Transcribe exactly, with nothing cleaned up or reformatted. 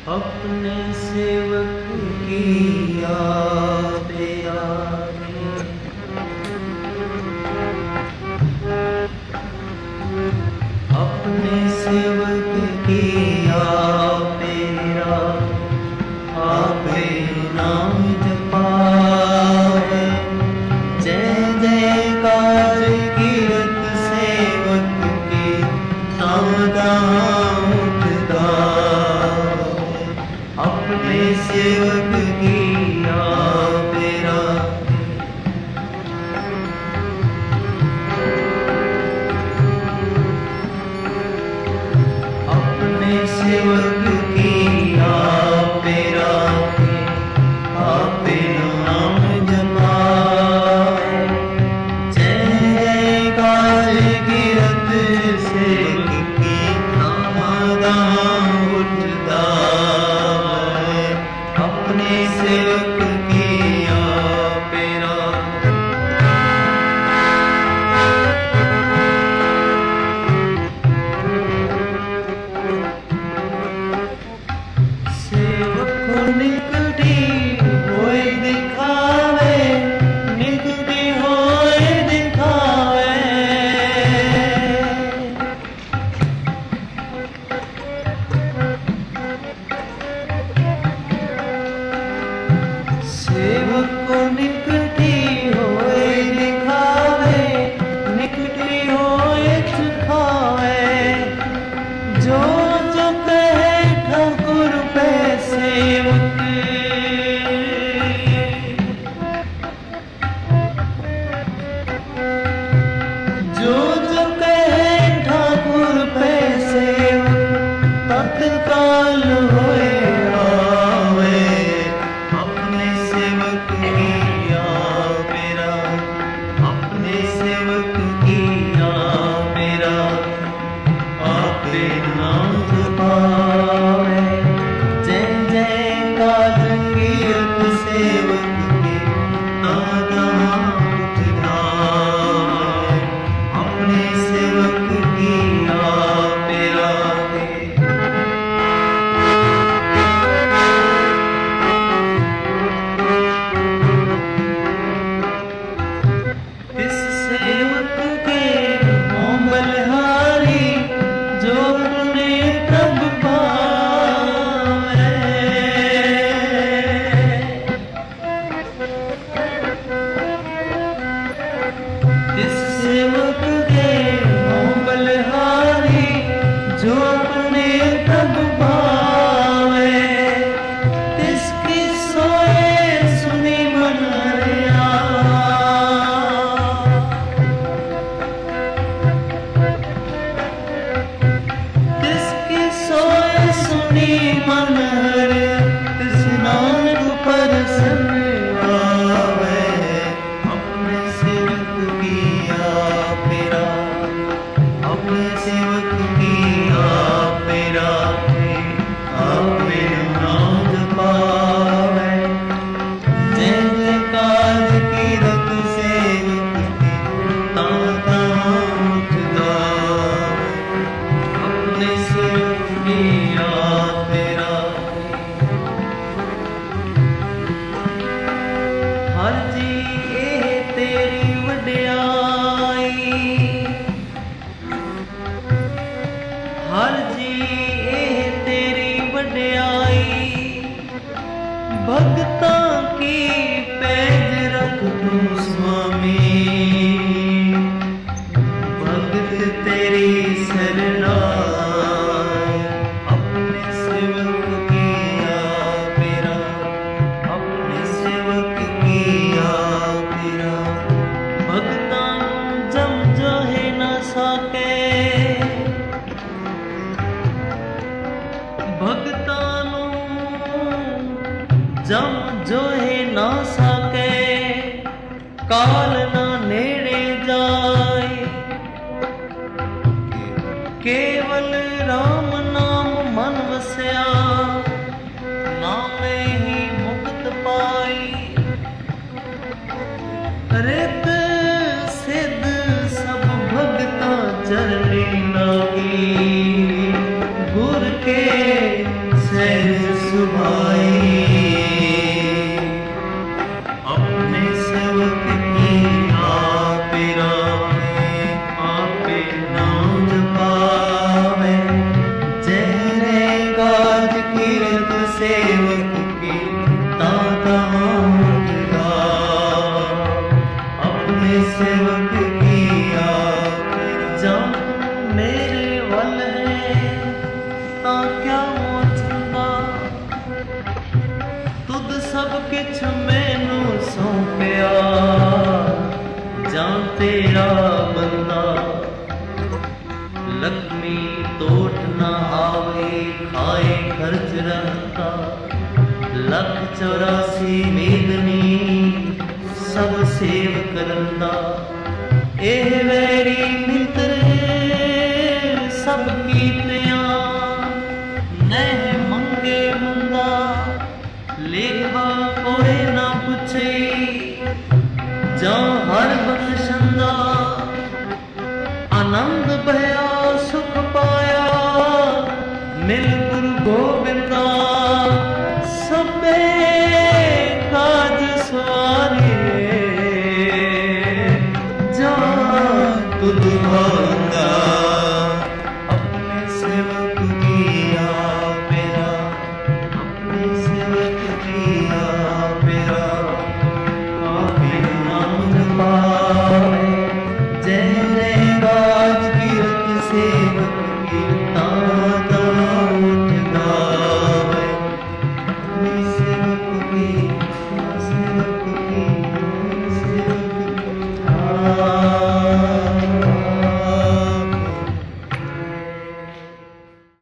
अपने सेवक की याद आए, अपने सेवक की याद मेरा आपे नाम जपाए। जय जयकार कीरत सेवक की नाम उठदा, अपने सेवक की याद मेरा। अपने सेवक की याद मेरा आपे नाम जपाए। जय जयकार कीरत सेवक की नाम उठदा, अपने सेवक की याद मेरा। सेवक को निकटी होए दिखावे, निकटी होए दिखावे। सेवक को निकटी होए दिखावे, निकटी होए दिखावे। जो जो कहे ठाकुर पे सेवक, जो जो कहे ठाकुर पे सेवक, तत्काल होए आवे। अपने सेवक की याद मेरा, अपने सेवक की याद मेरा आपे नाम जपावे। जय जयकार कीरत सेवक की नाम उठदा, अपने सेवक की याद मेरा। इस सेवक के हों बलिहारी, जो अपने प्रभु पावे। इस सेवक के हों बलिहारी, जो अपने प्रभु पावे। तिसकी सोए सुनी मन हरिया, तिसकी सोए सुनी मन हरे। तिस नानक परसन आवे, अपने सेवक की याद मेरा, अपने सेवक की याद मेरा आपे नाम जपावे। जय जयकार कीरत सेवक की नाम उठदा, अपने सेवक की याद मेरा। हर जी एह तेरी वड्याई, हर जी एह तेरी वड्याई। भगतां की पैज रख तू स्वामी, भगत तेरी शरणाई। अपने सेवक की याद मेरा, अपने सेवक की याद मेरा। भगतां जम जो है न सके, भगतां जम जो है ना सके। काल ना नेड़े जाए, केवल राम नाम मन वसया। नामे ही मुक्त पाई, रित सिद्ध सब भगता चरणी लागी। गुर के सहज सेवक की आप जान मेरे वल है ता क्या मोचंदा तुद सब किछ मैनू सौंपिया जान तेरा बंदा लक्ष्मी तोट ना आवे खाए खर्च रहता लख चौरासी मेदनी सब सेव करंदा एह वैरी मित्रे सब कीतियां नह मंगे मुंदा लेखा कोई ना पुछे जा हर बख्शंदा आनंद भया